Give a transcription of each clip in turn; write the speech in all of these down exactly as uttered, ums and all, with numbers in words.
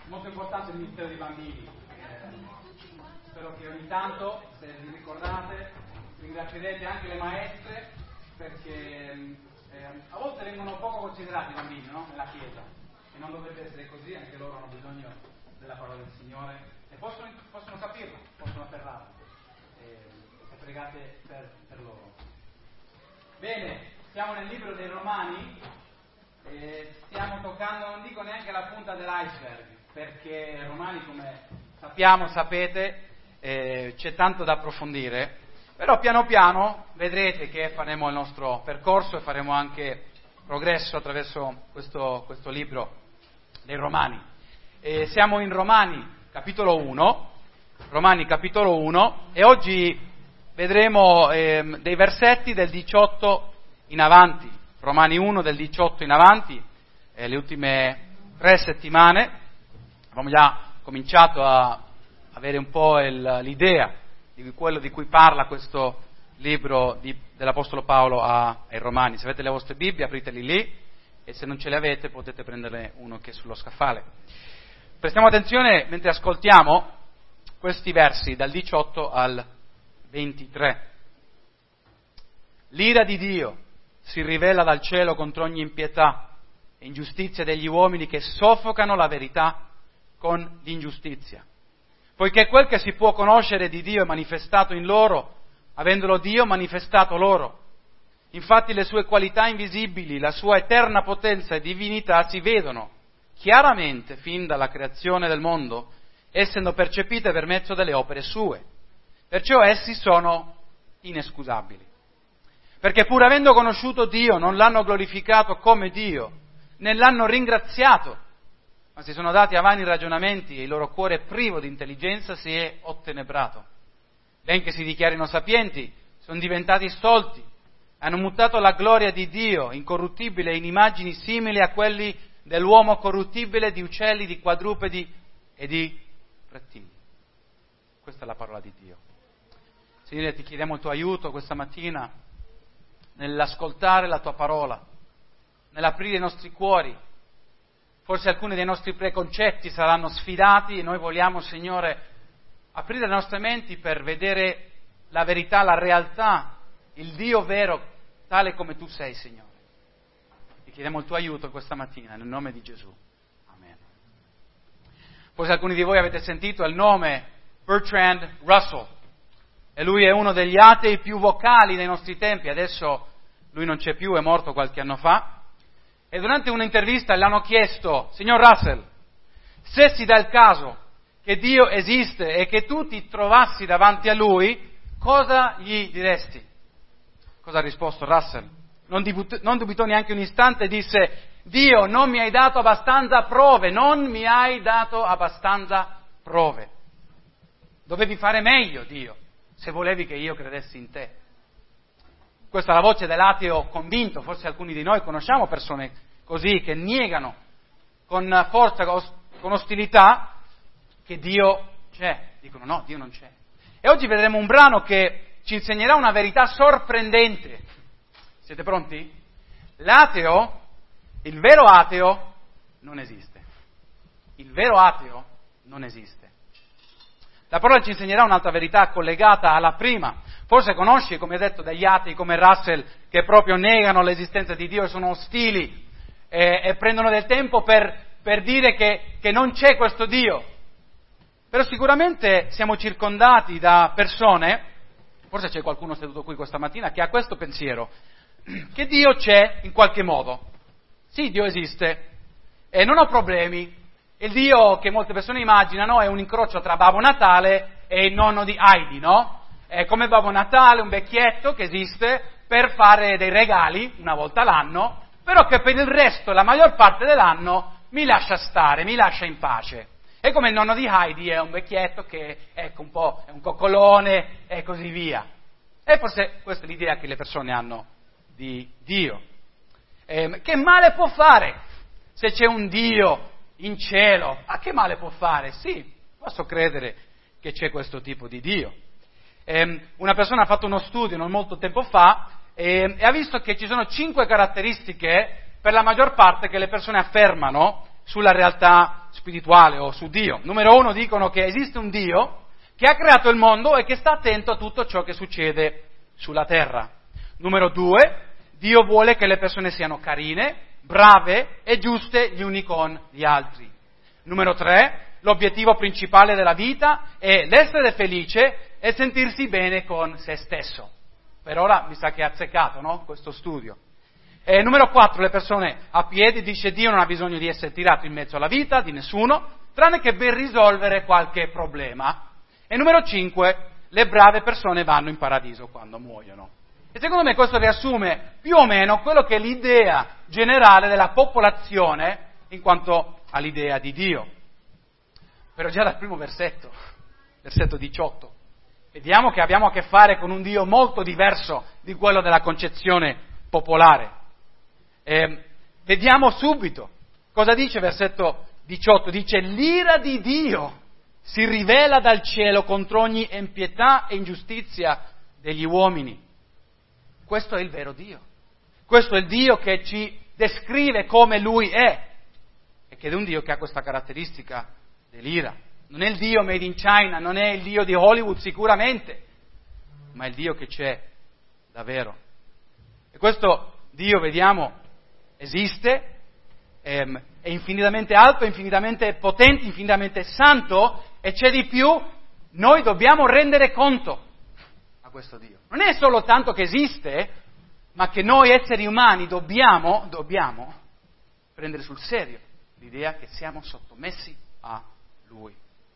molto importante il ministero dei bambini. Eh, spero che ogni tanto, se vi ricordate, ringrazierete anche le maestre, perché eh, a volte vengono poco considerati i bambini, no? Nella Chiesa, e non dovrebbe essere così, anche loro hanno bisogno della parola del Signore e possono, possono capirlo, possono afferrarlo. E, e pregate per, per loro. Bene, siamo nel libro dei Romani e stiamo toccando, non dico neanche la punta dell'iceberg, perché Romani, come sappiamo, sapete, eh, c'è tanto da approfondire, però piano piano vedrete che faremo il nostro percorso e faremo anche progresso attraverso questo, questo libro dei Romani. E siamo in Romani capitolo uno, Romani capitolo uno, e oggi vedremo eh, dei versetti del diciotto in avanti, Romani uno del diciotto in avanti, eh, le ultime tre settimane abbiamo già cominciato a avere un po' il, l'idea di quello di cui parla questo libro di, dell'Apostolo Paolo a, ai Romani. Se avete le vostre Bibbie, apriteli lì, e se non ce le avete potete prenderne uno che è sullo scaffale. Prestiamo attenzione mentre ascoltiamo questi versi dal diciotto al ventitré. L'ira di Dio si rivela dal cielo contro ogni impietà e ingiustizia degli uomini che soffocano la verità con l'ingiustizia. Poiché quel che si può conoscere di Dio è manifestato in loro, avendolo Dio manifestato loro. Infatti le sue qualità invisibili, la sua eterna potenza e divinità si vedono chiaramente fin dalla creazione del mondo, essendo percepite per mezzo delle opere sue. Perciò essi sono inescusabili. Perché pur avendo conosciuto Dio non l'hanno glorificato come Dio, né l'hanno ringraziato, ma si sono dati a vani ragionamenti e il loro cuore privo di intelligenza si è ottenebrato. Benché si dichiarino sapienti, sono diventati stolti, hanno mutato la gloria di Dio incorruttibile in immagini simili a quelli dell'uomo corruttibile, di uccelli, di quadrupedi e di rettili. Questa è la parola di Dio. Signore, ti chiediamo il tuo aiuto questa mattina nell'ascoltare la tua parola, nell'aprire i nostri cuori. Forse alcuni dei nostri preconcetti saranno sfidati e noi vogliamo, Signore, aprire le nostre menti per vedere la verità, la realtà, il Dio vero, tale come tu sei, Signore. Ti chiediamo il tuo aiuto questa mattina, nel nome di Gesù. Amen. Forse alcuni di voi avete sentito il nome Bertrand Russell, e lui è uno degli atei più vocali nei nostri tempi. Adesso lui non c'è più, è morto qualche anno fa. E durante un'intervista le hanno chiesto: signor Russell, se si dà il caso che Dio esiste e che tu ti trovassi davanti a Lui, cosa gli diresti? Cosa ha risposto Russell? Non, dubit- non dubitò neanche un istante e disse: Dio, non mi hai dato abbastanza prove, non mi hai dato abbastanza prove. Dovevi fare meglio, Dio, se volevi che io credessi in te. Questa è la voce dell'ateo convinto. Forse alcuni di noi conosciamo persone così, che negano con forza, con ostilità, che Dio c'è. Dicono no, Dio non c'è. E oggi vedremo un brano che ci insegnerà una verità sorprendente. Siete pronti? L'ateo, il vero ateo, non esiste. Il vero ateo non esiste. La parola ci insegnerà un'altra verità collegata alla prima. Forse conosci, come detto, degli atei come Russell, che proprio negano l'esistenza di Dio e sono ostili e, e prendono del tempo per, per dire che, che non c'è questo Dio. Però sicuramente siamo circondati da persone, forse c'è qualcuno seduto qui questa mattina, che ha questo pensiero, che Dio c'è in qualche modo. Sì, Dio esiste e non ho problemi. Il Dio che molte persone immaginano è un incrocio tra Babbo Natale e il nonno di Heidi, no? È come Babbo Natale, un vecchietto che esiste per fare dei regali una volta l'anno, però che per il resto, la maggior parte dell'anno, mi lascia stare, mi lascia in pace. E come il nonno di Heidi è un vecchietto che ecco, un po' è un coccolone e così via. E forse questa è l'idea che le persone hanno di Dio. Eh, che male può fare se c'è un Dio in cielo? Ma che male può fare? Sì, posso credere che c'è questo tipo di Dio. Eh, una persona ha fatto uno studio non molto tempo fa eh, e ha visto che ci sono cinque caratteristiche per la maggior parte che le persone affermano sulla realtà spirituale o su Dio. Numero uno, dicono che esiste un Dio che ha creato il mondo e che sta attento a tutto ciò che succede sulla terra. Numero due, Dio vuole che le persone siano carine, brave e giuste gli uni con gli altri. Numero tre, l'obiettivo principale della vita è l'essere felice e sentirsi bene con se stesso. Per ora mi sa che è azzeccato, no? Questo studio. E numero quattro, le persone a piedi, dice Dio non ha bisogno di essere tirato in mezzo alla vita di nessuno, tranne che per risolvere qualche problema. E numero cinque, le brave persone vanno in paradiso quando muoiono. E secondo me questo riassume più o meno quello che è l'idea generale della popolazione in quanto all'idea di Dio. Però già dal primo versetto, versetto diciotto, vediamo che abbiamo a che fare con un Dio molto diverso di quello della concezione popolare. Eh, vediamo subito cosa dice versetto diciotto, dice l'ira di Dio si rivela dal cielo contro ogni impietà e ingiustizia degli uomini. Questo è il vero Dio, questo è il Dio che ci descrive come Lui è, e che è un Dio che ha questa caratteristica dell'ira. Non è il Dio made in China, non è il Dio di Hollywood sicuramente, ma è il Dio che c'è davvero. E questo Dio, vediamo, esiste, è, è infinitamente alto, è infinitamente potente, infinitamente santo, e c'è di più, noi dobbiamo rendere conto a questo Dio. Non è solo tanto che esiste, ma che noi esseri umani dobbiamo, dobbiamo prendere sul serio l'idea che siamo sottomessi a Lui.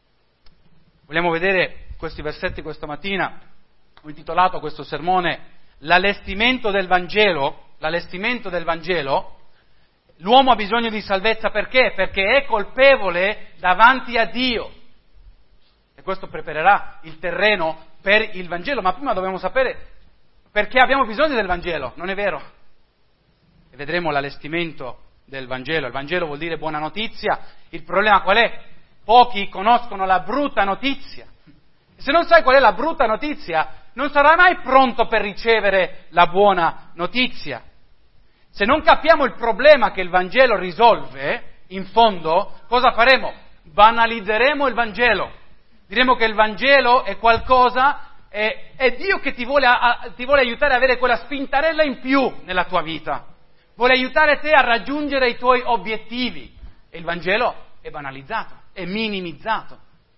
Vogliamo vedere questi versetti questa mattina. Ho intitolato questo sermone L'allestimento del Vangelo. L'allestimento del Vangelo. L'uomo ha bisogno di salvezza perché? Perché è colpevole davanti a Dio. E questo preparerà il terreno per il Vangelo. Ma prima dobbiamo sapere perché abbiamo bisogno del Vangelo, non è vero? E vedremo l'allestimento del Vangelo. Il Vangelo vuol dire buona notizia. Il problema qual è? Pochi conoscono la brutta notizia. E se non sai qual è la brutta notizia, non sarai mai pronto per ricevere la buona notizia. Se non capiamo il problema che il Vangelo risolve, in fondo, cosa faremo? Banalizzeremo il Vangelo. Diremo che il Vangelo è qualcosa, è, è Dio che ti vuole, a, ti vuole aiutare ad avere quella spintarella in più nella tua vita. Vuole aiutare te a raggiungere i tuoi obiettivi. E il Vangelo è banalizzato, è minimizzato.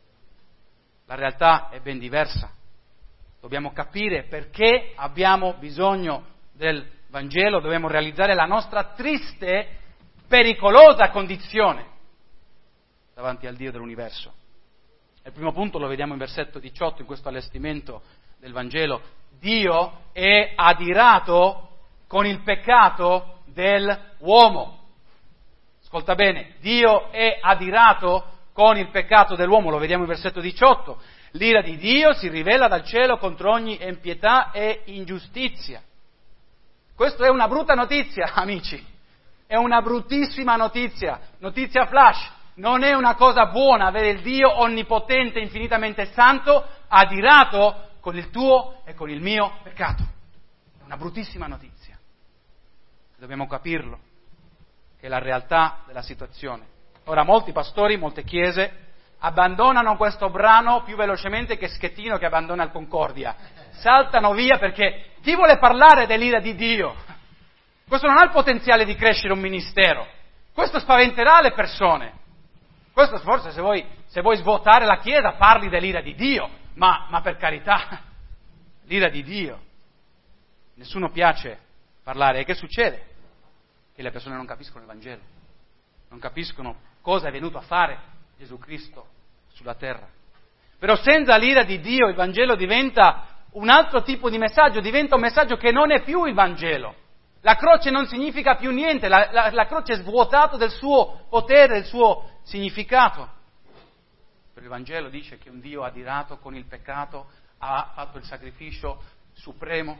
La realtà è ben diversa. Dobbiamo capire perché abbiamo bisogno del Vangelo, dobbiamo realizzare la nostra triste, pericolosa condizione davanti al Dio dell'universo. Il primo punto lo vediamo in versetto diciotto, in questo allestimento del Vangelo. Dio è adirato con il peccato dell'uomo. Ascolta bene, Dio è adirato con il peccato dell'uomo, lo vediamo in versetto diciotto. L'ira di Dio si rivela dal cielo contro ogni impietà e ingiustizia. Questa è una brutta notizia, amici, è una bruttissima notizia, notizia flash. Non è una cosa buona avere il Dio onnipotente, infinitamente santo, adirato con il tuo e con il mio peccato. È una bruttissima notizia. Dobbiamo capirlo, che è la realtà della situazione. Ora, molti pastori, molte chiese, abbandonano questo brano più velocemente che Schettino che abbandona il Concordia. Saltano via perché chi vuole parlare dell'ira di Dio? Questo non ha il potenziale di crescere un ministero. Questo spaventerà le persone. Questo forse se vuoi, se vuoi svuotare la Chiesa parli dell'ira di Dio, ma, ma per carità, l'ira di Dio. Nessuno piace parlare. E che succede? Che le persone non capiscono il Vangelo, non capiscono cosa è venuto a fare Gesù Cristo sulla terra. Però senza l'ira di Dio il Vangelo diventa un altro tipo di messaggio, diventa un messaggio che non è più il Vangelo. La croce non significa più niente, la, la, la croce è svuotata del suo potere, del suo significato. Per il Vangelo dice che un Dio adirato con il peccato ha fatto il sacrificio supremo,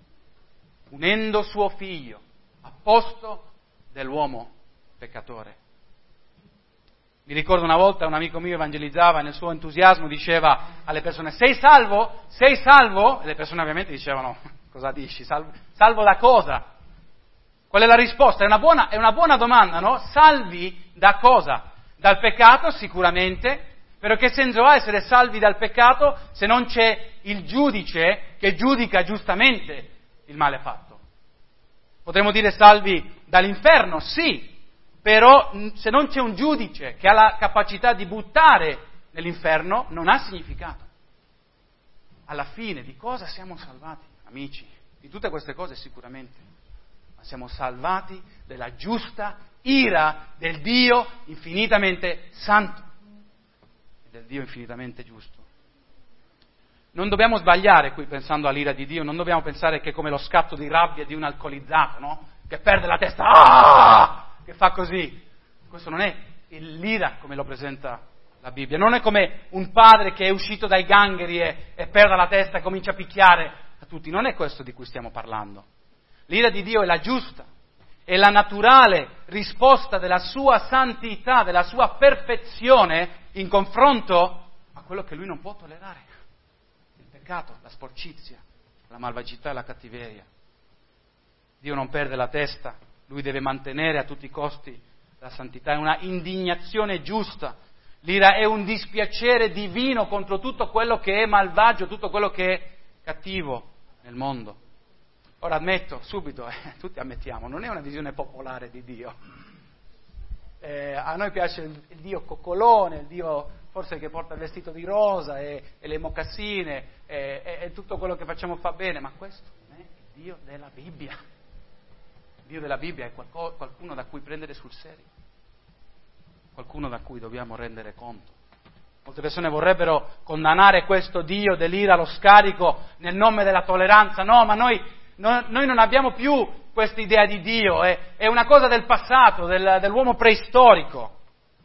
unendo suo figlio a posto dell'uomo peccatore. Mi ricordo una volta un amico mio evangelizzava e nel suo entusiasmo diceva alle persone: sei salvo? Sei salvo? E le persone ovviamente dicevano: cosa dici? Salvo, salvo da cosa? Qual è la risposta? È una buona, è una buona domanda, no? Salvi da cosa? Dal peccato sicuramente, però che senso ha essere salvi dal peccato se non c'è il giudice che giudica giustamente il male fatto? Potremmo dire salvi dall'inferno, sì, però se non c'è un giudice che ha la capacità di buttare nell'inferno, non ha significato. Alla fine di cosa siamo salvati, amici? Di tutte queste cose sicuramente. Siamo salvati dalla giusta ira del Dio infinitamente santo e del Dio infinitamente giusto. Non dobbiamo sbagliare qui pensando all'ira di Dio, non dobbiamo pensare che è come lo scatto di rabbia di un alcolizzato, no? Che perde la testa, ah! Che fa così. Questo non è l'ira come lo presenta la Bibbia, non è come un padre che è uscito dai gangheri e, e perde la testa e comincia a picchiare a tutti, non è questo di cui stiamo parlando. L'ira di Dio è la giusta, è la naturale risposta della sua santità, della sua perfezione in confronto a quello che lui non può tollerare. Il peccato, la sporcizia, la malvagità e la cattiveria. Dio non perde la testa, lui deve mantenere a tutti i costi la santità, è una indignazione giusta. L'ira è un dispiacere divino contro tutto quello che è malvagio, tutto quello che è cattivo nel mondo. Ora ammetto, subito, eh, tutti ammettiamo, non è una visione popolare di Dio. Eh, a noi piace il, il Dio coccolone, il Dio forse che porta il vestito di rosa e, e le mocassine e, e, e tutto quello che facciamo fa bene, ma questo non è il Dio della Bibbia. Il Dio della Bibbia è qualco, qualcuno da cui prendere sul serio, qualcuno da cui dobbiamo rendere conto. Molte persone vorrebbero condannare questo Dio dell'ira allo scarico nel nome della tolleranza, no, ma noi... No, noi non abbiamo più questa idea di Dio, è, è una cosa del passato, del, dell'uomo preistorico.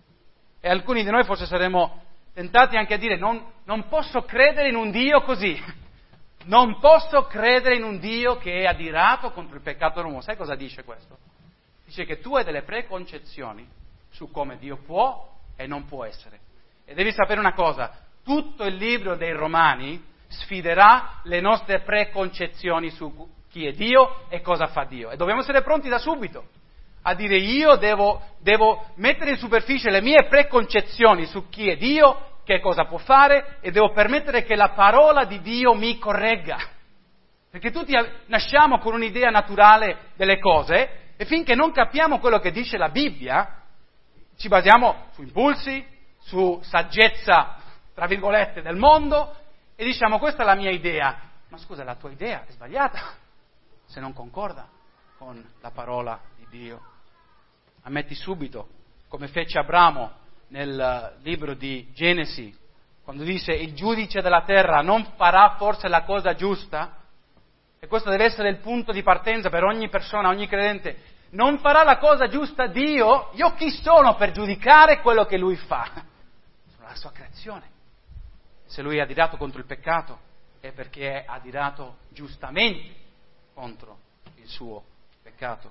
E alcuni di noi forse saremmo tentati anche a dire non, non posso credere in un Dio così, non posso credere in un Dio che è adirato contro il peccato dell'uomo. Sai cosa dice questo? Dice che tu hai delle preconcezioni su come Dio può e non può essere. E devi sapere una cosa, tutto il libro dei Romani sfiderà le nostre preconcezioni su chi è Dio e cosa fa Dio. E dobbiamo essere pronti da subito a dire io devo, devo mettere in superficie le mie preconcezioni su chi è Dio, che cosa può fare, e devo permettere che la parola di Dio mi corregga. Perché tutti nasciamo con un'idea naturale delle cose e finché non capiamo quello che dice la Bibbia, ci basiamo su impulsi, su saggezza, tra virgolette, del mondo, e diciamo questa è la mia idea. Ma scusa, la tua idea è sbagliata se non concorda con la parola di Dio. Ammetti subito, come fece Abramo nel libro di Genesi, quando disse il giudice della terra non farà forse la cosa giusta? E questo deve essere il punto di partenza per ogni persona, ogni credente. Non farà la cosa giusta Dio? Io chi sono per giudicare quello che Lui fa? Sono la sua creazione. Se Lui è adirato contro il peccato è perché è adirato giustamente contro il suo peccato.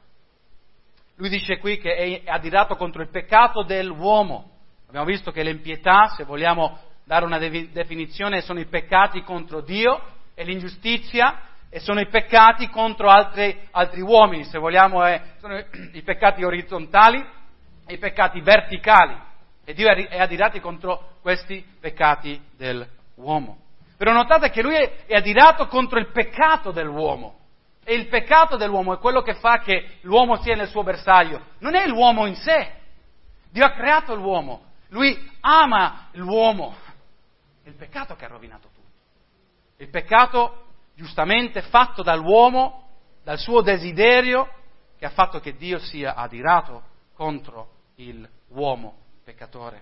Lui dice qui che è adirato contro il peccato dell'uomo. Abbiamo visto che l'impietà, se vogliamo dare una definizione, sono i peccati contro Dio, e l'ingiustizia e sono i peccati contro altri, altri uomini, se vogliamo, eh, sono i peccati orizzontali e i peccati verticali. E Dio è adirato contro questi peccati dell'uomo. Però notate che Lui è adirato contro il peccato dell'uomo. E il peccato dell'uomo è quello che fa che l'uomo sia nel suo bersaglio. Non è l'uomo in sé. Dio ha creato l'uomo. Lui ama l'uomo. È il peccato che ha rovinato tutto. Il peccato giustamente fatto dall'uomo, dal suo desiderio, che ha fatto che Dio sia adirato contro l'uomo peccatore.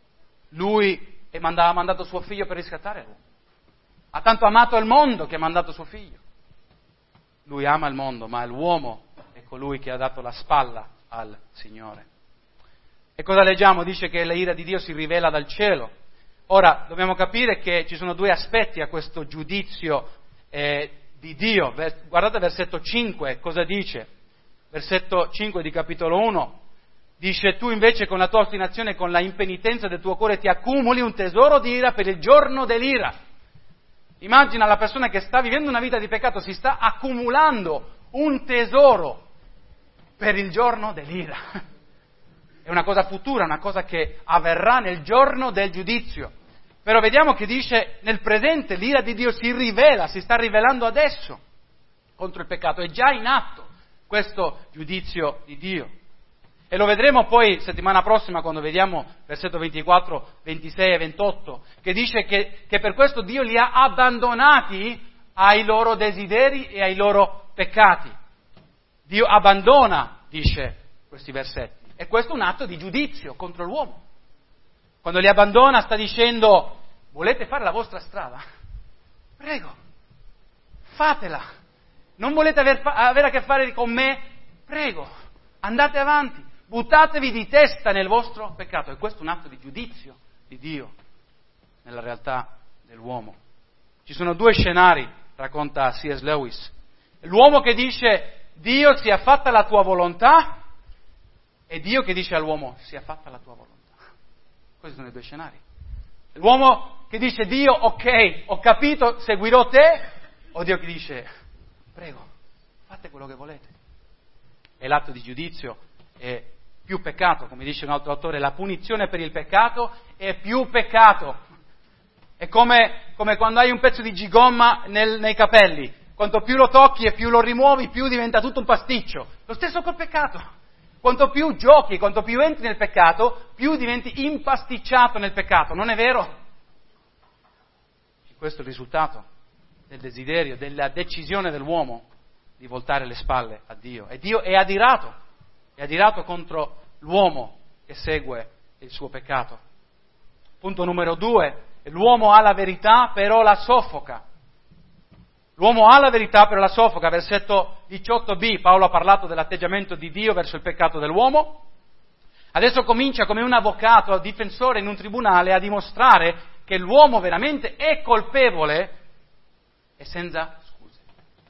Lui ha mandato suo figlio per riscattare l'uomo. Ha tanto amato il mondo che ha mandato suo figlio. Lui ama il mondo, ma l'uomo è colui che ha dato la spalla al Signore. E cosa leggiamo? Dice che l'ira di Dio si rivela dal cielo. Ora, dobbiamo capire che ci sono due aspetti a questo giudizio eh, di Dio. Guardate versetto cinque, cosa dice? Versetto cinque di capitolo uno. Dice, tu invece con la tua ostinazione e con la impenitenza del tuo cuore ti accumuli un tesoro di ira per il giorno dell'ira. Immagina la persona che sta vivendo una vita di peccato, si sta accumulando un tesoro per il giorno dell'ira. È una cosa futura, una cosa che avverrà nel giorno del giudizio. Però vediamo che dice nel presente l'ira di Dio si rivela, si sta rivelando adesso contro il peccato, è già in atto questo giudizio di Dio. E lo vedremo poi settimana prossima quando vediamo versetto ventiquattro, ventisei e ventotto, che dice che, che per questo Dio li ha abbandonati ai loro desideri e ai loro peccati. Dio abbandona, dice questi versetti, e questo è un atto di giudizio contro l'uomo. Quando li abbandona sta dicendo: volete fare la vostra strada? Prego, fatela. Non volete aver, avere a che fare con me? Prego, andate avanti. Buttatevi di testa nel vostro peccato. E questo è un atto di giudizio di Dio nella realtà dell'uomo. Ci sono due scenari, racconta C S Lewis. L'uomo che dice: Dio, sia fatta la tua volontà, e Dio che dice all'uomo: sia fatta la tua volontà. Questi sono i due scenari. L'uomo che dice: Dio, ok, ho capito, seguirò te, o Dio che dice: prego, fate quello che volete. E l'atto di giudizio è più peccato, come dice un altro autore, la punizione per il peccato è più peccato. È come, come quando hai un pezzo di gigomma nel, nei capelli, quanto più lo tocchi e più lo rimuovi, più diventa tutto un pasticcio. Lo stesso col peccato. Quanto più giochi, quanto più entri nel peccato, più diventi impasticciato nel peccato, non è vero? Questo è il risultato del desiderio, della decisione dell'uomo di voltare le spalle a Dio. E Dio è adirato. È adirato contro l'uomo che segue il suo peccato. Punto numero due, l'uomo ha la verità però la soffoca. L'uomo ha la verità però la soffoca. Versetto diciotto b, Paolo ha parlato dell'atteggiamento di Dio verso il peccato dell'uomo. Adesso comincia come un avvocato, difensore in un tribunale, a dimostrare che l'uomo veramente è colpevole e senza scuse.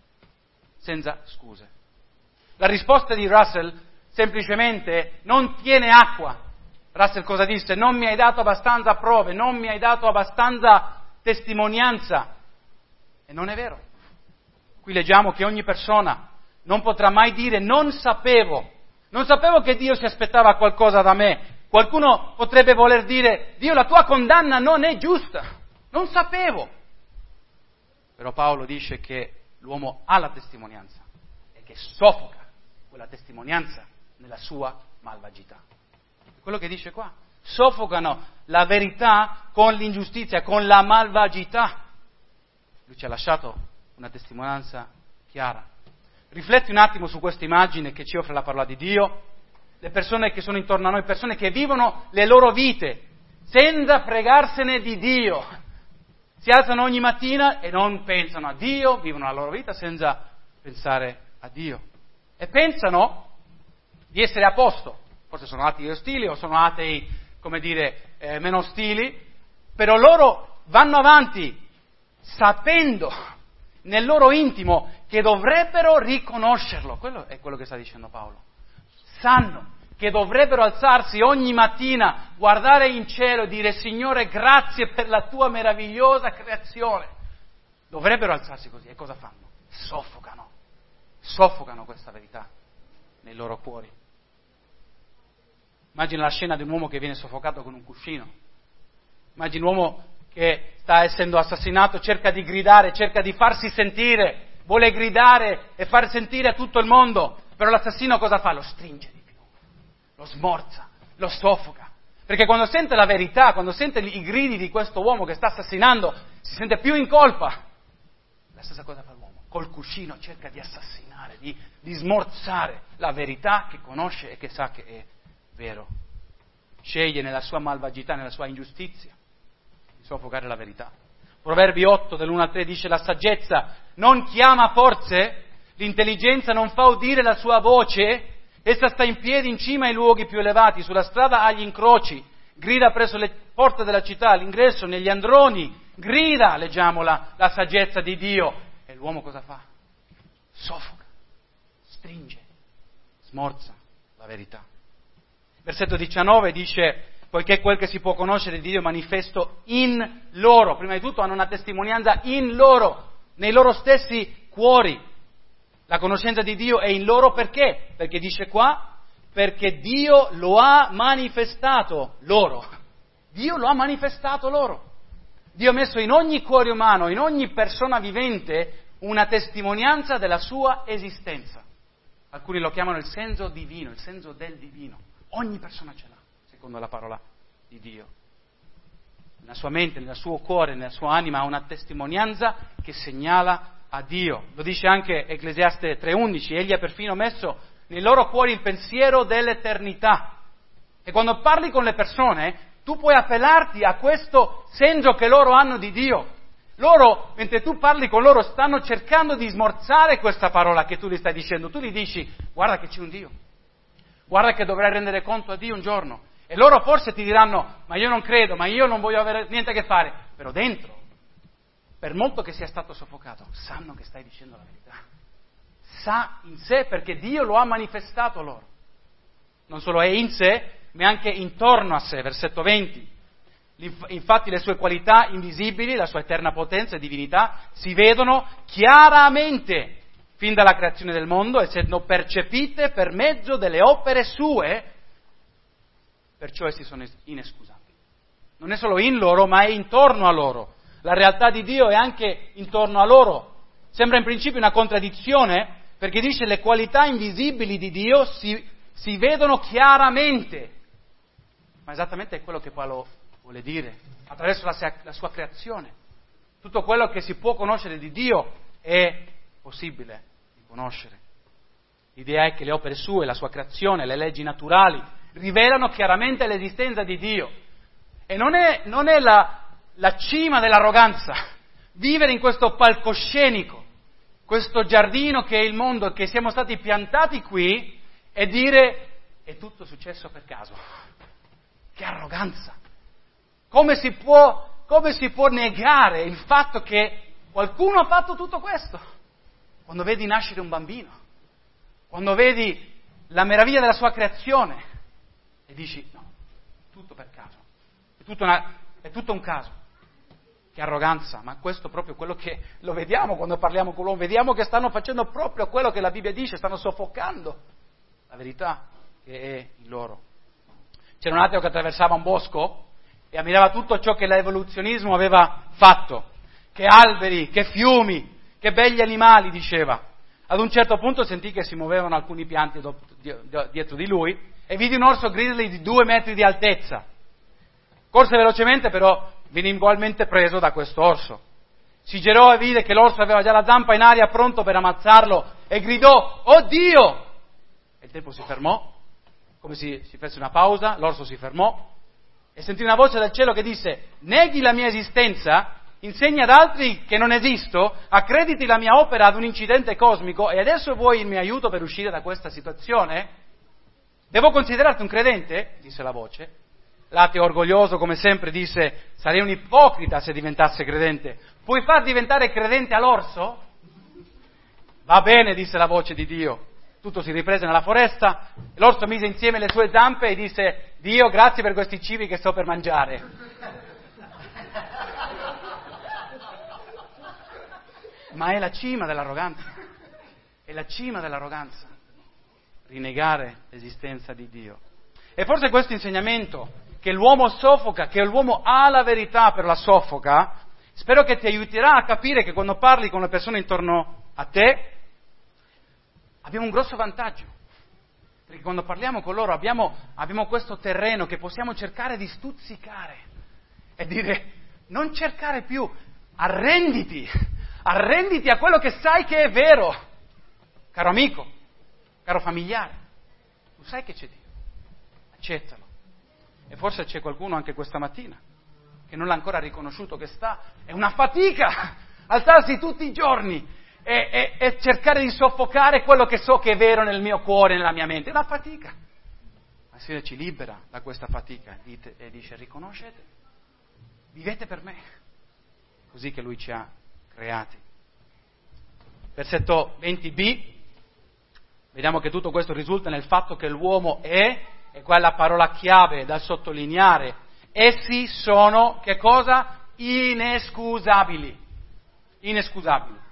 Senza scuse. La risposta di Russell semplicemente non tiene acqua. Russell cosa disse? Non mi hai dato abbastanza prove, non mi hai dato abbastanza testimonianza. E non è vero. Qui leggiamo che ogni persona non potrà mai dire non sapevo, non sapevo che Dio si aspettava qualcosa da me. Qualcuno potrebbe voler dire: Dio, la tua condanna non è giusta, non sapevo. Però Paolo dice che l'uomo ha la testimonianza e che soffoca quella testimonianza nella sua malvagità. È quello che dice qua. Soffocano la verità con l'ingiustizia, con la malvagità. Lui ci ha lasciato una testimonianza chiara. Rifletti un attimo su questa immagine che ci offre la parola di Dio. Le persone che sono intorno a noi, persone che vivono le loro vite senza fregarsene di Dio. Si alzano ogni mattina e non pensano a Dio, vivono la loro vita senza pensare a Dio. E pensano di essere a posto. Forse sono atei ostili o sono atei, come dire, eh, meno ostili, però loro vanno avanti sapendo nel loro intimo che dovrebbero riconoscerlo. Quello è quello che sta dicendo Paolo. Sanno che dovrebbero alzarsi ogni mattina, guardare in cielo e dire: Signore, grazie per la tua meravigliosa creazione. Dovrebbero alzarsi così. E cosa fanno? Soffocano. Soffocano questa verità nei loro cuori. Immagina la scena di un uomo che viene soffocato con un cuscino. Immagina un uomo che sta essendo assassinato, cerca di gridare, cerca di farsi sentire, vuole gridare e far sentire a tutto il mondo, però l'assassino cosa fa? Lo stringe di più, lo smorza, lo soffoca, perché quando sente la verità, quando sente i gridi di questo uomo che sta assassinando, si sente più in colpa. La stessa cosa fa l'uomo, col cuscino cerca di assassinare, di, di smorzare la verità che conosce e che sa che è vero. Sceglie nella sua malvagità, nella sua ingiustizia, di soffocare la verità. Proverbi otto, dall'uno al tre dice: la saggezza non chiama forze, l'intelligenza non fa udire la sua voce, essa sta in piedi in cima ai luoghi più elevati, sulla strada agli incroci, grida presso le porte della città, all'ingresso, negli androni, grida, leggiamo la, la saggezza di Dio. E l'uomo cosa fa? Soffoca, stringe, smorza la verità. Versetto diciannove dice: poiché quel che si può conoscere di Dio è manifesto in loro. Prima di tutto hanno una testimonianza in loro, nei loro stessi cuori. La conoscenza di Dio è in loro perché? Perché dice qua, perché Dio lo ha manifestato loro. Dio lo ha manifestato loro. Dio ha messo in ogni cuore umano, in ogni persona vivente, una testimonianza della sua esistenza. Alcuni lo chiamano il senso divino, il senso del divino. Ogni persona ce l'ha, secondo la parola di Dio. Nella sua mente, nel suo cuore, nella sua anima ha una testimonianza che segnala a Dio. Lo dice anche Ecclesiaste tre undici, egli ha perfino messo nei loro cuori il pensiero dell'eternità. E quando parli con le persone, tu puoi appellarti a questo senso che loro hanno di Dio. Loro, mentre tu parli con loro, stanno cercando di smorzare questa parola che tu gli stai dicendo. Tu gli dici, guarda che c'è un Dio, guarda che dovrai rendere conto a Dio un giorno. E loro forse ti diranno, ma io non credo, ma io non voglio avere niente a che fare. Però dentro, per molto che sia stato soffocato, sanno che stai dicendo la verità. Sa in sé perché Dio lo ha manifestato loro. Non solo è in sé, ma anche intorno a sé. Versetto venti. Infatti le sue qualità invisibili, la sua eterna potenza e divinità si vedono chiaramente fin dalla creazione del mondo, essendo percepite per mezzo delle opere sue, perciò essi sono inescusabili. Non è solo in loro, ma è intorno a loro. La realtà di Dio è anche intorno a loro. Sembra in principio una contraddizione, perché dice le qualità invisibili di Dio si, si vedono chiaramente. Ma esattamente è quello che Paolo vuole dire, attraverso la, la sua creazione. Tutto quello che si può conoscere di Dio è possibile di conoscere. L'idea è che le opere sue, la sua creazione, le leggi naturali, rivelano chiaramente l'esistenza di Dio. E non è, non è la, la cima dell'arroganza vivere in questo palcoscenico, questo giardino che è il mondo, che siamo stati piantati qui, e dire è tutto successo per caso. Che arroganza! Come si può, come si può negare il fatto che qualcuno ha fatto tutto questo? Quando vedi nascere un bambino, quando vedi la meraviglia della sua creazione e dici no, tutto per caso, è tutto, una, è tutto un caso. Che arroganza, ma questo è proprio quello che lo vediamo quando parliamo con l'uomo, vediamo che stanno facendo proprio quello che la Bibbia dice, stanno soffocando la verità che è in loro. C'era un ateo che attraversava un bosco e ammirava tutto ciò che l'evoluzionismo aveva fatto, che alberi, che fiumi, che belli animali, diceva. Ad un certo punto sentì che si muovevano alcuni pianti dietro di lui e vidi un orso grizzly di due metri di altezza. Corse velocemente, però venne ugualmente preso da questo orso. Si girò e vide che l'orso aveva già la zampa in aria pronto per ammazzarlo e gridò, "Oh Dio!" E il tempo si fermò, come se si fece una pausa, l'orso si fermò e sentì una voce dal cielo che disse, "Neghi la mia esistenza? Insegni ad altri che non esisto? Accrediti la mia opera ad un incidente cosmico e adesso vuoi il mio aiuto per uscire da questa situazione? Devo considerarti un credente?" disse la voce. L'ateo orgoglioso, come sempre, disse, "Sarei un ipocrita se diventasse credente. Puoi far diventare credente all'orso?" "Va bene", disse la voce di Dio. Tutto si riprese nella foresta, l'orso mise insieme le sue zampe e disse, "Dio, grazie per questi cibi che sto per mangiare." Ma è la cima dell'arroganza, è la cima dell'arroganza, rinnegare l'esistenza di Dio. E forse questo insegnamento, che l'uomo soffoca, che l'uomo ha la verità per la soffoca, spero che ti aiuterà a capire che quando parli con le persone intorno a te, abbiamo un grosso vantaggio, perché quando parliamo con loro abbiamo, abbiamo questo terreno che possiamo cercare di stuzzicare e dire, non cercare più, arrenditi, arrenditi a quello che sai che è vero, caro amico, caro familiare, tu sai che c'è Dio, accettalo. E forse c'è qualcuno anche questa mattina che non l'ha ancora riconosciuto, che sta, è una fatica alzarsi tutti i giorni e, e, e cercare di soffocare quello che so che è vero nel mio cuore, nella mia mente, è una fatica. Ma il Signore ci libera da questa fatica e dice, riconoscete, vivete per me, così che Lui ci ha creati. Versetto venti b, vediamo che tutto questo risulta nel fatto che l'uomo è, e qua è la parola chiave da sottolineare, essi sono, che cosa? Inescusabili. Inescusabili.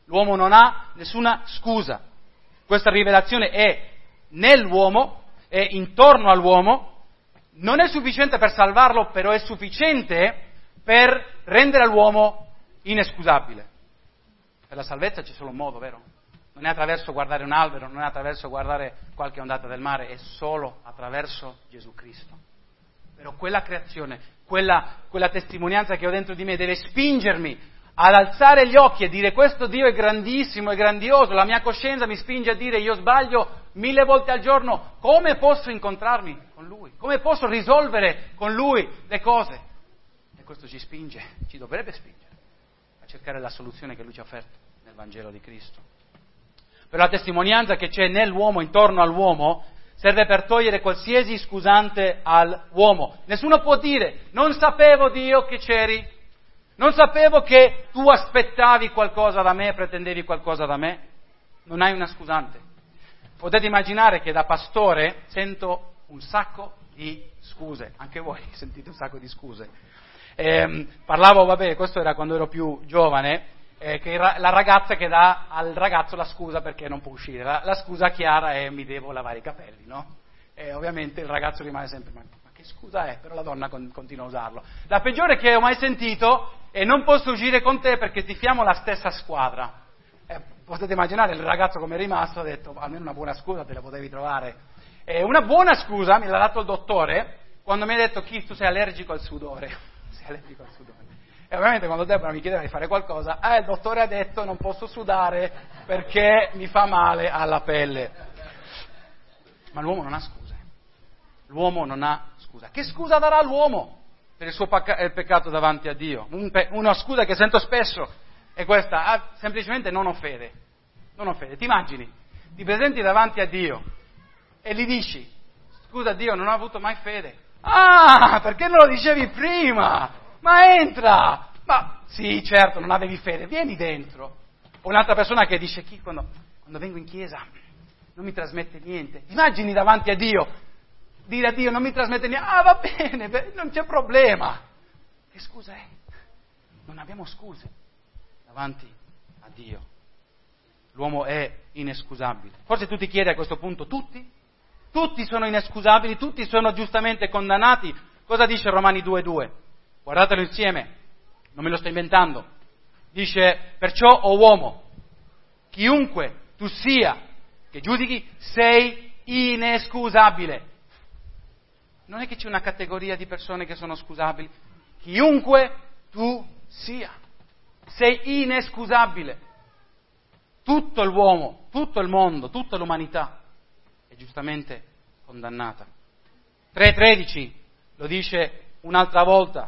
L'uomo non ha nessuna scusa. Questa rivelazione è nell'uomo, è intorno all'uomo, non è sufficiente per salvarlo, però è sufficiente per rendere l'uomo inescusabile. Per la salvezza c'è solo un modo, vero? Non è attraverso guardare un albero, non è attraverso guardare qualche ondata del mare, è solo attraverso Gesù Cristo. Però quella creazione, quella, quella testimonianza che ho dentro di me deve spingermi ad alzare gli occhi e dire questo Dio è grandissimo, è grandioso, la mia coscienza mi spinge a dire io sbaglio mille volte al giorno, come posso incontrarmi con Lui? Come posso risolvere con Lui le cose? E questo ci spinge, ci dovrebbe spingere a cercare la soluzione che Lui ci ha offerto nel Vangelo di Cristo. Per la testimonianza che c'è nell'uomo, intorno all'uomo, serve per togliere qualsiasi scusante all'uomo. Nessuno può dire, non sapevo Dio che c'eri, non sapevo che tu aspettavi qualcosa da me, pretendevi qualcosa da me. Non hai una scusante. Potete immaginare che da pastore sento un sacco di scuse, anche voi sentite un sacco di scuse. Eh, parlavo, vabbè, questo era quando ero più giovane, eh, che la ragazza che dà al ragazzo la scusa perché non può uscire. La, la scusa chiara è mi devo lavare i capelli, no? E ovviamente il ragazzo rimane sempre, ma, ma che scusa è? Però la donna con, continua a usarlo. La peggiore che ho mai sentito è non posso uscire con te perché tifiamo la stessa squadra. Eh, potete immaginare il ragazzo come è rimasto, ha detto almeno una buona scusa te la potevi trovare. E una buona scusa me l'ha dato il dottore quando mi ha detto Keith, tu sei allergico al sudore. Sei allergico al sudore. E ovviamente quando Deborah mi chiedeva di fare qualcosa, eh, il dottore ha detto non posso sudare perché mi fa male alla pelle. Ma l'uomo non ha scuse. L'uomo non ha scusa. Che scusa darà l'uomo per il suo pacca- peccato davanti a Dio? Un pe- una scusa che sento spesso è questa, ah, semplicemente non ho fede. Non ho fede. Ti immagini? Ti presenti davanti a Dio e gli dici, scusa Dio, non ho avuto mai fede. Ah, perché non lo dicevi prima? Ma entra! Ma sì, certo, non avevi fede, vieni dentro. O un'altra persona che dice, chi quando, quando vengo in chiesa non mi trasmette niente. Immagini davanti a Dio, dire a Dio non mi trasmette niente, ah va bene, beh, non c'è problema. Che scusa è? Non abbiamo scuse davanti a Dio. L'uomo è inescusabile. Forse tu ti chiedi a questo punto, tutti? Tutti sono inescusabili, tutti sono giustamente condannati. Cosa dice Romani due due? Guardatelo insieme, non me lo sto inventando. Dice, perciò, o uomo, chiunque tu sia che giudichi, sei inescusabile. Non è che c'è una categoria di persone che sono scusabili. Chiunque tu sia, sei inescusabile. Tutto l'uomo, tutto il mondo, tutta l'umanità è giustamente condannata. tre tredici lo dice un'altra volta.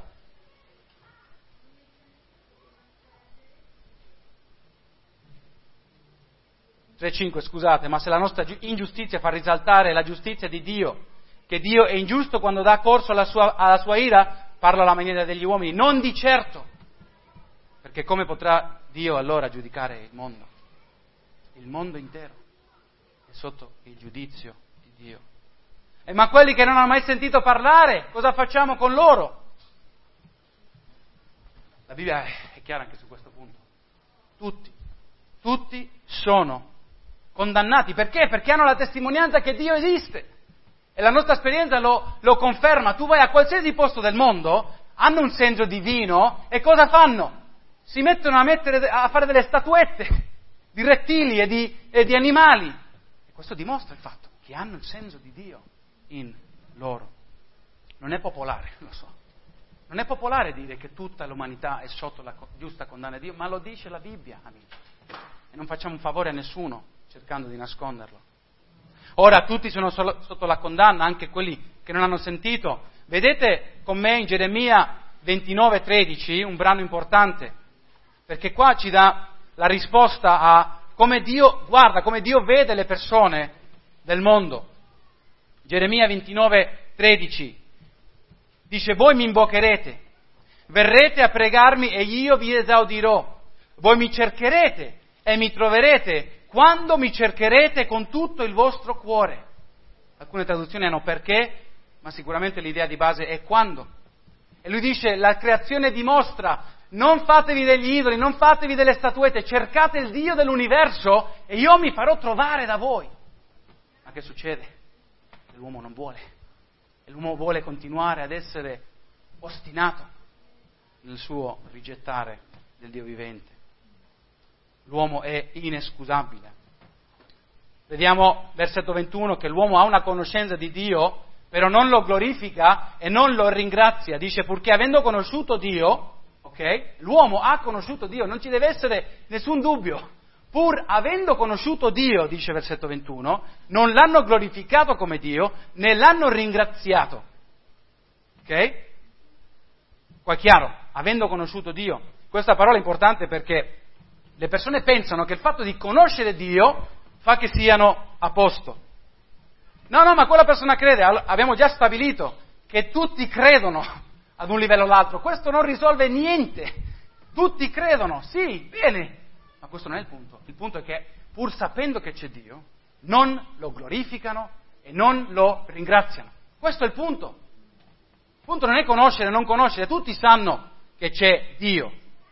tre cinque scusate, ma se la nostra ingiustizia fa risaltare la giustizia di Dio, che Dio è ingiusto quando dà corso alla sua, alla sua ira, parla la maniera degli uomini, non di certo, perché come potrà Dio allora giudicare il mondo? Il mondo intero è sotto il giudizio di Dio. E ma quelli che non hanno mai sentito parlare, cosa facciamo con loro? La Bibbia è chiara anche su questo punto. Tutti, tutti sono condannati. Perché? Perché hanno la testimonianza che Dio esiste. E la nostra esperienza lo, lo conferma. Tu vai a qualsiasi posto del mondo, hanno un senso divino e cosa fanno? Si mettono a, mettere, a fare delle statuette di rettili e di, e di animali. E questo dimostra il fatto che hanno il senso di Dio in loro. Non è popolare, lo so. Non è popolare dire che tutta l'umanità è sotto la giusta condanna di Dio, ma lo dice la Bibbia, amici. E non facciamo un favore a nessuno cercando di nasconderlo. Ora tutti sono solo, sotto la condanna, anche quelli che non hanno sentito. Vedete con me in Geremia ventinove tredici, un brano importante, perché qua ci dà la risposta a come Dio guarda, come Dio vede le persone del mondo. Geremia ventinove tredici dice: voi mi invocherete, verrete a pregarmi e io vi esaudirò. Voi mi cercherete e mi troverete quando mi cercherete con tutto il vostro cuore. Alcune traduzioni hanno perché, ma sicuramente l'idea di base è quando. E lui dice: la creazione dimostra non fatevi degli idoli, non fatevi delle statuette, cercate il Dio dell'universo e io mi farò trovare da voi. Ma che succede? L'uomo non vuole. E l'uomo vuole continuare ad essere ostinato nel suo rigettare del Dio vivente. L'uomo è inescusabile. Vediamo versetto ventuno che l'uomo ha una conoscenza di Dio, però non lo glorifica e non lo ringrazia. Dice, purché avendo conosciuto Dio, ok? L'uomo ha conosciuto Dio, non ci deve essere nessun dubbio. Pur avendo conosciuto Dio, dice versetto ventuno, non l'hanno glorificato come Dio, né l'hanno ringraziato. Ok? Qua è chiaro, avendo conosciuto Dio. Questa parola è importante perché le persone pensano che il fatto di conoscere Dio fa che siano a posto. No, no, ma quella persona crede, abbiamo già stabilito che tutti credono ad un livello o all'altro, questo non risolve niente, tutti credono, sì, bene, ma questo non è il punto, il punto è che pur sapendo che c'è Dio, non lo glorificano e non lo ringraziano, questo è il punto, il punto non è conoscere o non conoscere, tutti sanno che c'è Dio,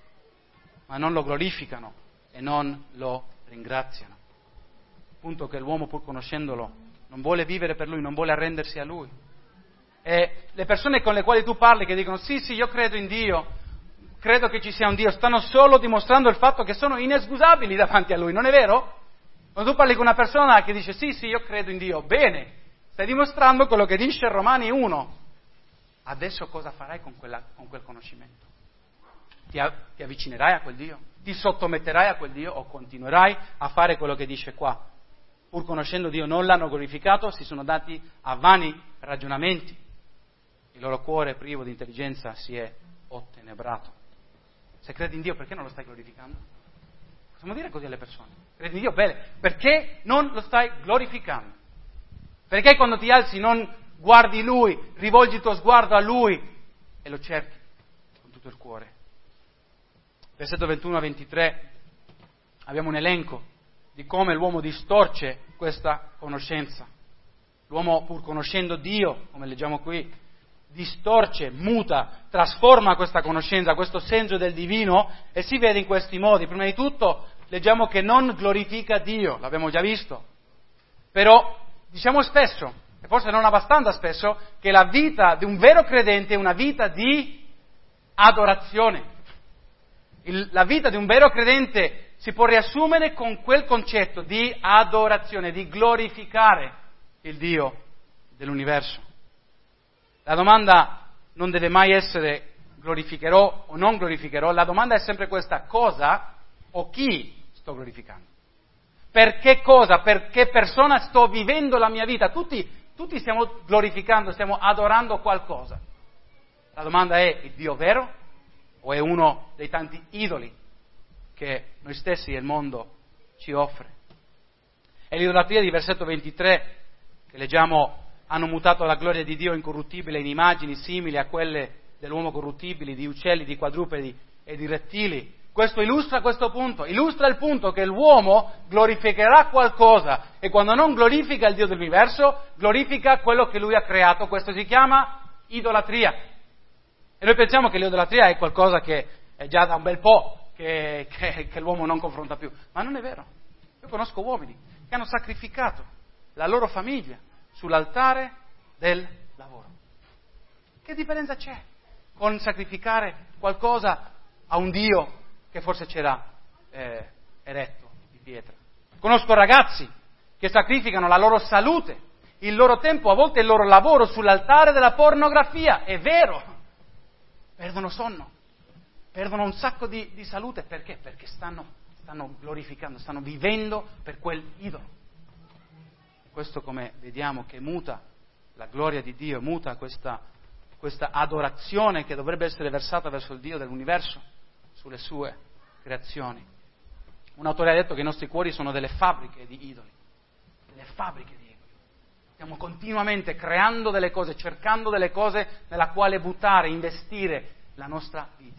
ma non lo glorificano e non lo ringraziano, il punto è che l'uomo pur conoscendolo non vuole vivere per Lui, non vuole arrendersi a Lui. E le persone con le quali tu parli che dicono sì, sì, io credo in Dio, credo che ci sia un Dio, stanno solo dimostrando il fatto che sono inescusabili davanti a Lui, non è vero? Quando tu parli con una persona che dice sì, sì, io credo in Dio, bene, stai dimostrando quello che dice Romani uno. Adesso cosa farai con, quella, con quel conoscimento? Ti, a, ti avvicinerai a quel Dio? Ti sottometterai a quel Dio o continuerai a fare quello che dice qua? Pur conoscendo Dio non l'hanno glorificato, si sono dati a vani ragionamenti. Il loro cuore privo di intelligenza si è ottenebrato. Se credi in Dio, perché non lo stai glorificando? Possiamo dire così alle persone. Credi in Dio? Bene. Perché non lo stai glorificando? Perché quando ti alzi non guardi Lui, rivolgi il tuo sguardo a Lui e lo cerchi con tutto il cuore? Versetto ventuno a ventitré abbiamo un elenco di come l'uomo distorce questa conoscenza. L'uomo, pur conoscendo Dio, come leggiamo qui, distorce, muta, trasforma questa conoscenza, questo senso del divino, e si vede in questi modi. Prima di tutto, leggiamo che non glorifica Dio, l'abbiamo già visto. Però diciamo spesso, e forse non abbastanza spesso, che la vita di un vero credente è una vita di adorazione. Il, la vita di un vero credente si può riassumere con quel concetto di adorazione, di glorificare il Dio dell'universo. La domanda non deve mai essere glorificherò o non glorificherò, la domanda è sempre questa: cosa o chi sto glorificando? Per che cosa, per che persona sto vivendo la mia vita? Tutti, tutti stiamo glorificando, stiamo adorando qualcosa. La domanda è: il Dio vero o è uno dei tanti idoli che noi stessi e il mondo ci offre? E l'idolatria di versetto ventitré, che leggiamo, hanno mutato la gloria di Dio incorruttibile in immagini simili a quelle dell'uomo corruttibili, di uccelli, di quadrupedi e di rettili. Questo illustra questo punto, illustra il punto che l'uomo glorificherà qualcosa e quando non glorifica il Dio dell'universo, glorifica quello che lui ha creato. Questo si chiama idolatria. E noi pensiamo che l'idolatria è qualcosa che è già da un bel po' Che, che, che l'uomo non confronta più, ma non è vero. Io conosco uomini che hanno sacrificato la loro famiglia sull'altare del lavoro. Che differenza c'è con sacrificare qualcosa a un Dio che forse c'era eh, eretto di pietra? Conosco ragazzi che sacrificano la loro salute, il loro tempo, a volte il loro lavoro sull'altare della pornografia. È vero, perdono sonno, perdono un sacco di, di salute, perché? Perché stanno, stanno glorificando, stanno vivendo per quel idolo. Questo, come vediamo, che muta la gloria di Dio, muta questa, questa adorazione che dovrebbe essere versata verso il Dio dell'universo, sulle sue creazioni. Un autore ha detto che i nostri cuori sono delle fabbriche di idoli, delle fabbriche di idoli. Stiamo continuamente creando delle cose, cercando delle cose nella quale buttare, investire la nostra vita.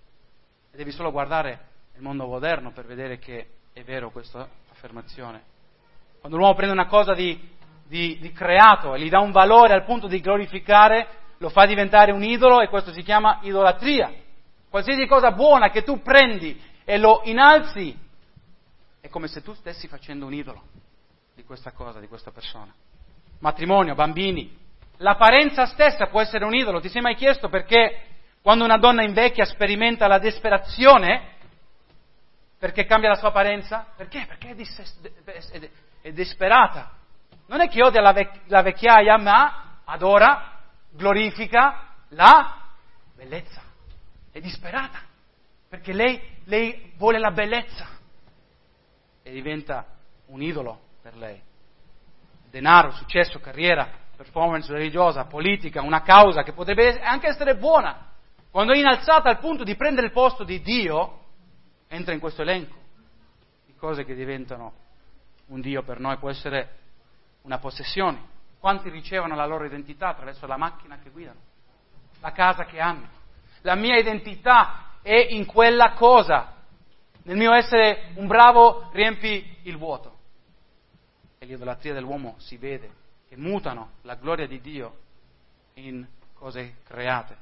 E devi solo guardare il mondo moderno per vedere che è vero questa affermazione. Quando l'uomo prende una cosa di, di, di creato e gli dà un valore al punto di glorificare, lo fa diventare un idolo e questo si chiama idolatria. Qualsiasi cosa buona che tu prendi e lo innalzi, è come se tu stessi facendo un idolo di questa cosa, di questa persona. Matrimonio, bambini, l'apparenza stessa può essere un idolo. Ti sei mai chiesto perché quando una donna invecchia sperimenta la disperazione? Perché cambia la sua apparenza? Perché? Perché è, dis- è, è disperata. Non è che odia la, vec- la vecchiaia, ma adora, glorifica la bellezza. È disperata, perché lei, lei vuole la bellezza e diventa un idolo per lei. Denaro, successo, carriera, performance religiosa, politica, una causa che potrebbe anche essere buona. Quando è innalzata al punto di prendere il posto di Dio, entra in questo elenco di cose che diventano un Dio per noi. Può essere una possessione. Quanti ricevono la loro identità attraverso la macchina che guidano, la casa che hanno. La mia identità è in quella cosa. Nel mio essere un bravo riempi il vuoto. E l'idolatria dell'uomo si vede, che mutano la gloria di Dio in cose create.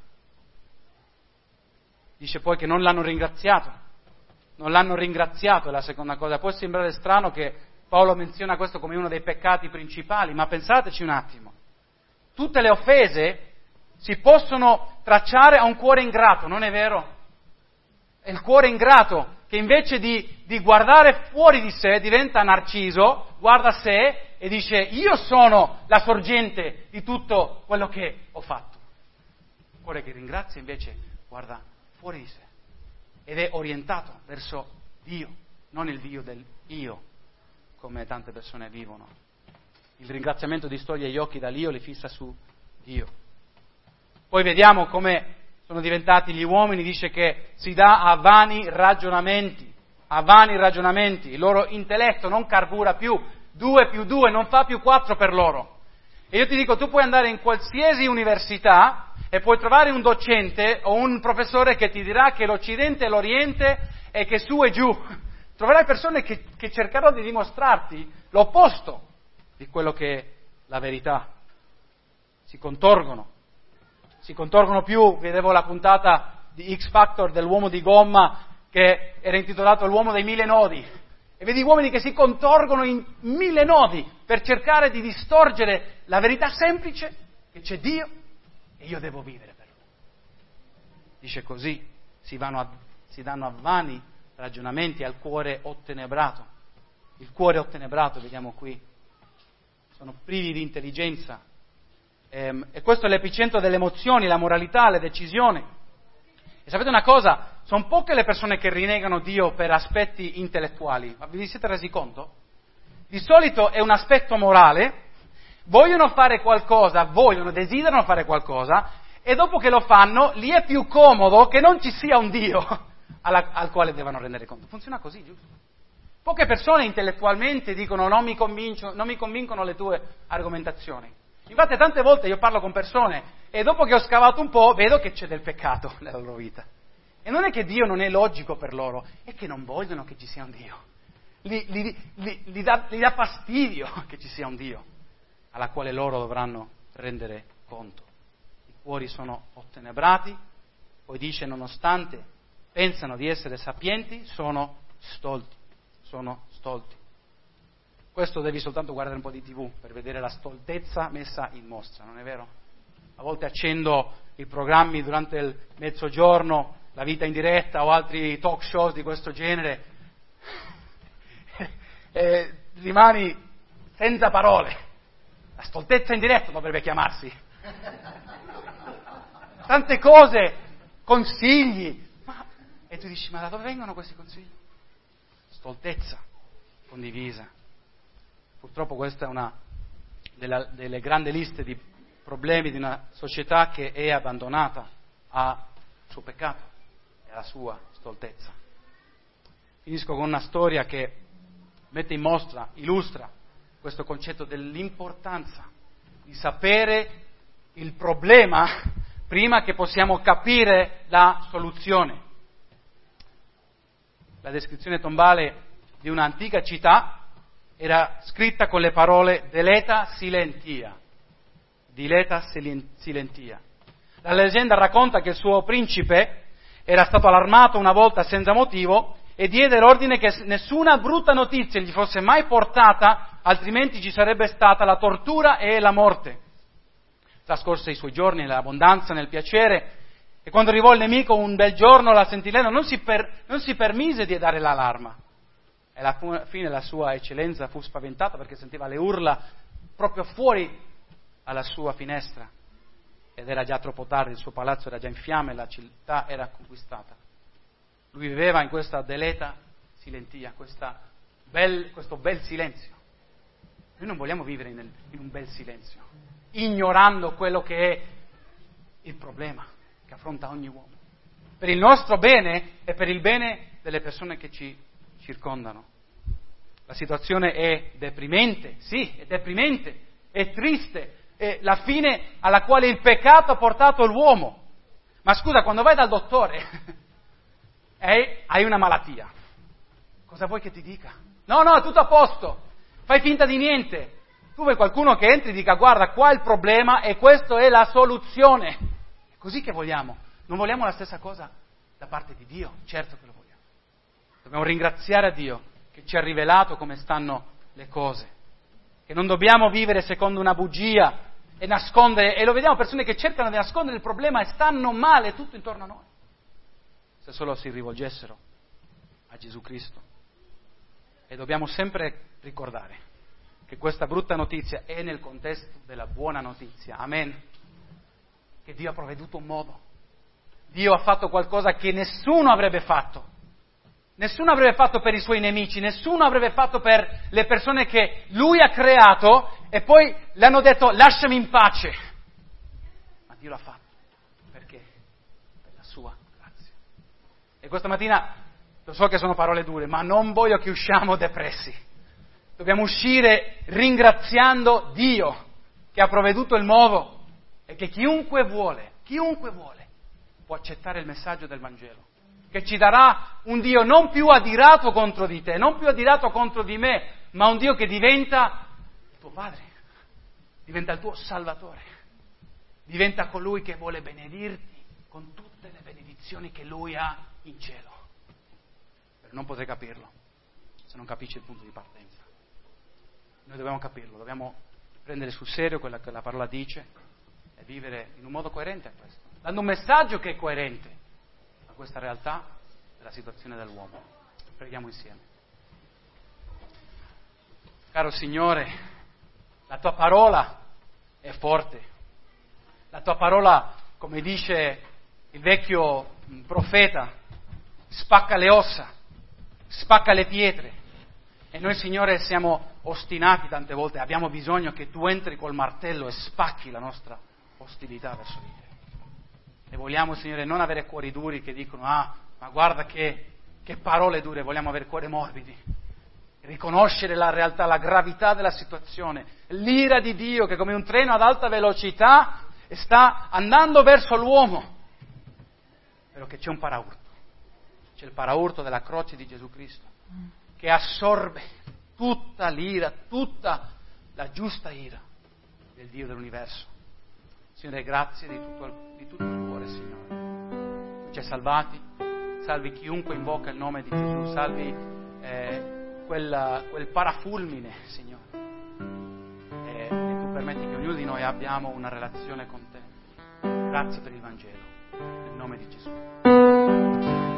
Dice poi che non l'hanno ringraziato. Non l'hanno ringraziato è la seconda cosa. Può sembrare strano che Paolo menziona questo come uno dei peccati principali, ma pensateci un attimo. Tutte le offese si possono tracciare a un cuore ingrato, non è vero? È il cuore ingrato che invece di, di guardare fuori di sé diventa narciso, guarda sé e dice io sono la sorgente di tutto quello che ho fatto. Il cuore che ringrazia invece guarda fuori di sé ed è orientato verso Dio, non il Dio del io, come tante persone vivono. Il ringraziamento distoglie gli occhi dall'io, li fissa su Dio. Poi vediamo come sono diventati gli uomini, dice che si dà a vani ragionamenti, a vani ragionamenti, il loro intelletto non carbura più, due più due non fa più quattro per loro. E io ti dico, tu puoi andare in qualsiasi università e puoi trovare un docente o un professore che ti dirà che l'Occidente è l'Oriente e che su e giù. Troverai persone che, che cercheranno di dimostrarti l'opposto di quello che è la verità. Si contorgono. Si contorgono più, vedevo la puntata di X Factor dell'uomo di gomma che era intitolato L'uomo dei mille nodi e vedi uomini che si contorgono in mille nodi per cercare di distorgere la verità semplice che c'è Dio e io devo vivere per Lui. Dice così, si, vanno a, si danno a vani ragionamenti al cuore ottenebrato. Il cuore ottenebrato, vediamo qui, sono privi di intelligenza. E questo è l'epicentro delle emozioni, la moralità, le decisioni. E sapete una cosa? Sono poche le persone che rinnegano Dio per aspetti intellettuali. Ma vi siete resi conto? Di solito è un aspetto morale, vogliono fare qualcosa, vogliono, desiderano fare qualcosa, e dopo che lo fanno, lì è più comodo che non ci sia un Dio alla, al quale devono rendere conto. Funziona così, giusto? Poche persone intellettualmente dicono non mi, non mi convincono le tue argomentazioni. Infatti tante volte io parlo con persone e dopo che ho scavato un po' vedo che c'è del peccato nella loro vita. E non è che Dio non è logico per loro, è che non vogliono che ci sia un Dio. Li, li, li, li, dà, li dà fastidio che ci sia un Dio alla quale loro dovranno rendere conto. I cuori sono ottenebrati, poi dice nonostante pensano di essere sapienti, sono stolti, sono stolti. Questo devi soltanto guardare un po' di tivù per vedere la stoltezza messa in mostra, non è vero? A volte accendo i programmi durante il mezzogiorno, La vita in diretta o altri talk show di questo genere e rimani senza parole. La stoltezza in diretta dovrebbe chiamarsi. Tante cose, consigli, ma... e tu dici ma da dove vengono questi consigli? Stoltezza condivisa. Purtroppo questa è una della, delle grandi liste di problemi di una società che è abbandonata al suo peccato e alla sua stoltezza. Finisco con una storia che mette in mostra, illustra questo concetto dell'importanza di sapere il problema prima che possiamo capire la soluzione. La descrizione tombale di un'antica città era scritta con le parole deleta silentia, dileta silentia. La leggenda racconta che il suo principe era stato allarmato una volta senza motivo e diede l'ordine che nessuna brutta notizia gli fosse mai portata, altrimenti ci sarebbe stata la tortura e la morte. Trascorse i suoi giorni nell'abbondanza, nel piacere, e quando arrivò il nemico un bel giorno, la sentinella non si, per, non si permise di dare l'allarma. E alla fine la sua eccellenza fu spaventata perché sentiva le urla proprio fuori alla sua finestra. Ed era già troppo tardi, il suo palazzo era già in fiamme, la città era conquistata. Lui viveva in questa deleta silentia, questa bel, questo bel silenzio. Noi non vogliamo vivere in, in un bel silenzio, ignorando quello che è il problema che affronta ogni uomo, per il nostro bene e per il bene delle persone che ci circondano. La situazione è deprimente, sì, è deprimente, è triste, è la fine alla quale il peccato ha portato l'uomo. Ma scusa, quando vai dal dottore e hai una malattia, cosa vuoi che ti dica? No, no, è tutto a posto, fai finta di niente. Tu vuoi qualcuno che entri e dica: guarda, qua è il problema e questa è la soluzione. È così che vogliamo. Non vogliamo la stessa cosa da parte di Dio? Certo che lo vogliamo. Dobbiamo ringraziare a Dio che ci ha rivelato come stanno le cose, che non dobbiamo vivere secondo una bugia e nascondere, e lo vediamo persone che cercano di nascondere il problema e stanno male tutto intorno a noi. Se solo si rivolgessero a Gesù Cristo. E dobbiamo sempre ricordare che questa brutta notizia è nel contesto della buona notizia. Amen. Che Dio ha provveduto un modo. Dio ha fatto qualcosa che nessuno avrebbe fatto. Nessuno avrebbe fatto per i suoi nemici, nessuno avrebbe fatto per le persone che Lui ha creato e poi le hanno detto: lasciami in pace. Ma Dio l'ha fatto. Perché? Per la sua grazia. E questa mattina, lo so che sono parole dure, ma non voglio che usciamo depressi. Dobbiamo uscire ringraziando Dio che ha provveduto il modo e che chiunque vuole, chiunque vuole, può accettare il messaggio del Vangelo, che ci darà un Dio non più adirato contro di te, non più adirato contro di me, ma un Dio che diventa il tuo Padre, diventa il tuo Salvatore, diventa colui che vuole benedirti con tutte le benedizioni che Lui ha in cielo. Però non potrai capirlo se non capisci il punto di partenza. Noi dobbiamo capirlo, dobbiamo prendere sul serio quello che la parola dice e vivere in un modo coerente a questo, dando un messaggio che è coerente a questa realtà della situazione dell'uomo. Preghiamo insieme. Caro Signore, la Tua parola è forte, la Tua parola, come dice il vecchio profeta, spacca le ossa, spacca le pietre. E noi, Signore, siamo ostinati tante volte, abbiamo bisogno che Tu entri col martello e spacchi la nostra ostilità verso di Te. E vogliamo, Signore, non avere cuori duri che dicono: ah, ma guarda che, che parole dure, vogliamo avere cuori morbidi. Riconoscere la realtà, la gravità della situazione, l'ira di Dio che come un treno ad alta velocità sta andando verso l'uomo. Però che c'è un paraurto, c'è il paraurto della croce di Gesù Cristo, che assorbe tutta l'ira, tutta la giusta ira del Dio dell'universo. Signore, grazie di tutto, di tutto il cuore, Signore. Tu ci hai salvati, salvi chiunque invoca il nome di Gesù, salvi eh, quel, quel parafulmine, Signore. E, e Tu permetti che ognuno di noi abbiamo una relazione con Te. Grazie per il Vangelo, nel nome di Gesù.